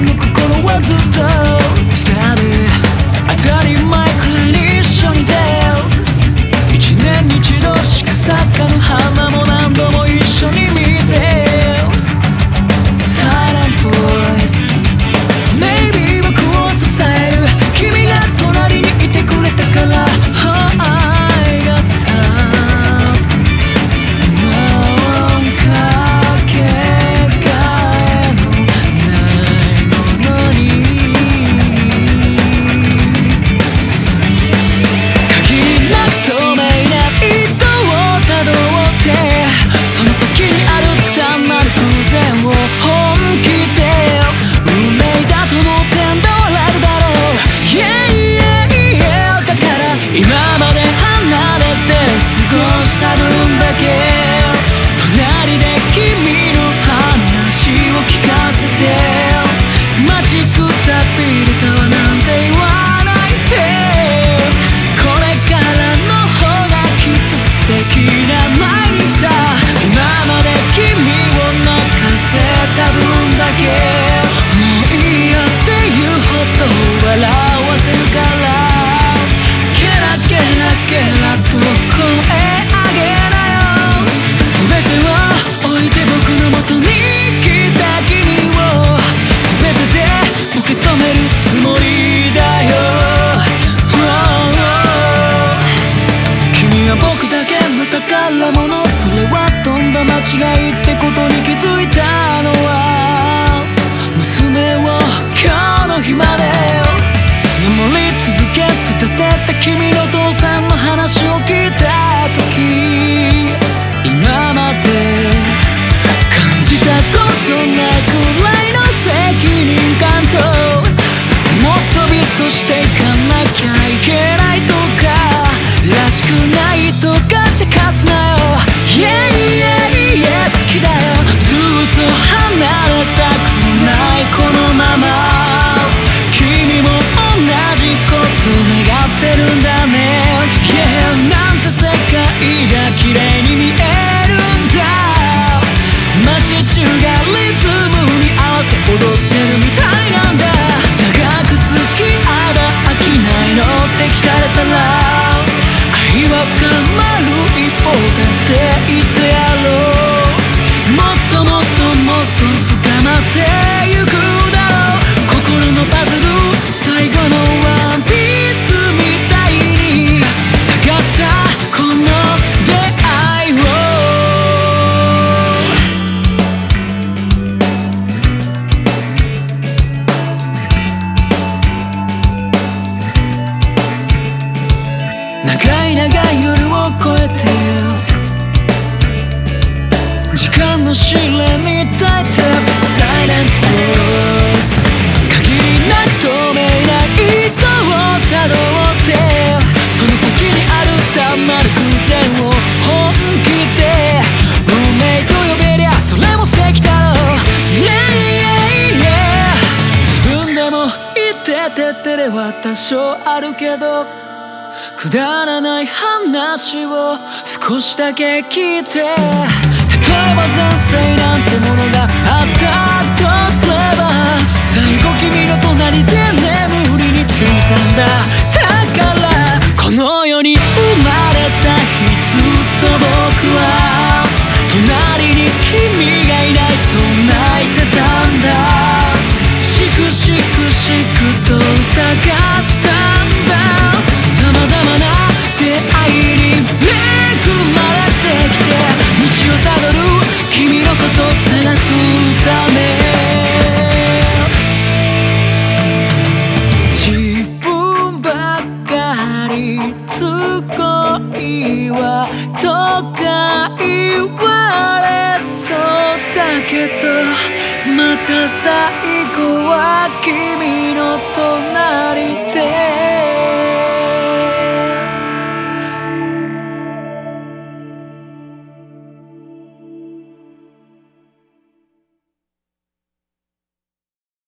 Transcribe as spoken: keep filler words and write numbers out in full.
の心はずっとスターで当たり前くらいに一緒にいて一年に一度しか咲かぬ花も何度も一緒に見て Silent voice Maybe 僕を支える君が隣にいてくれたから、oh, I got time もうかけがえのないものに限りなく透明な糸をたどってその先にある単なる偶然を本気で運命だと思ってんだ笑うだろう Yeah, yeah, yeah だから今まで離れて過ごした分だけ隣で君の話を聞かせて待ちくたびれたわなんて言わないでこれからの方がきっと素敵な毎日さ今まで君を泣かせた分だけもういいよって言うほど笑わせるからケラケラケラと声上げなよ全てを置いて僕の元に来た君を全てで受け止めるつもりだよ、oh, oh. 君は僕だけの宝物それはとんだ間違いってことに気づいたのは娘を今日の日まで守り続け育てた君の父さんの話を聞いた時今まで感じたことないくらいの責任感ともっとビッとしていかなきゃいけないとからしくないとか茶化すなよ Yeah, yeah, yeah 好きだよずっと離れたくないこのまま君も同じこと願ってるんだね Yeah なんて世界が綺麗に見えるんだ街中がリズムに合わせ踊ってるみたいなんだ長く付き合えば飽きないのって聞かれたら愛は深まる一方だって言ってやろうもっともっともっと深まってゆくだろう心のパズル最後のワンピースみたいに探したこの出会いを長い長い夜を越えて時間の試練に耐えて Silent voice 限りなく透明な糸をたどってその先にある単なる偶然を本気で運命と呼べりゃそれも奇跡だろう Yeah, yeah, yeah 自分でも言ってて照れは多少あるけどくだらない話を少しだけ聞いて例えば前世なんてものがあったとすれば最後君の隣で眠りについたんだだからこの世に生まれた日ずっと僕は隣に君がいないと泣いてたんだしくしくしくと探したんだ様々な出会いに恵まれてきて道をたどる君のことを探すため自分ばっかり都合いいわとか言われそうだけどまた最後は君